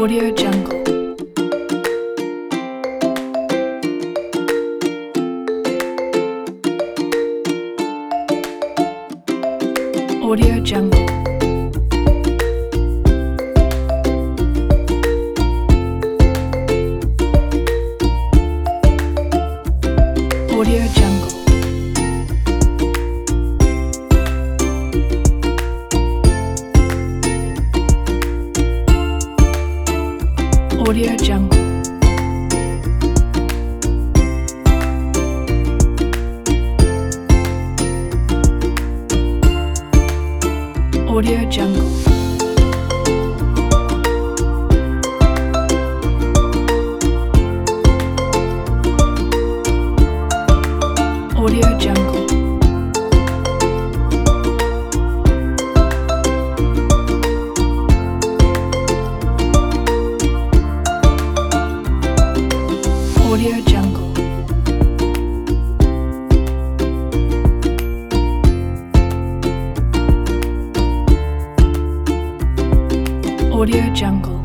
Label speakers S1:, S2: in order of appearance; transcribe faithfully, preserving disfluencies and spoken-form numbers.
S1: Audio Jungle. Audio Jungle. Audio Jungle. Audio Jungle. Audio Jungle. Audio Jungle. Audio Jungle. Audio Jungle.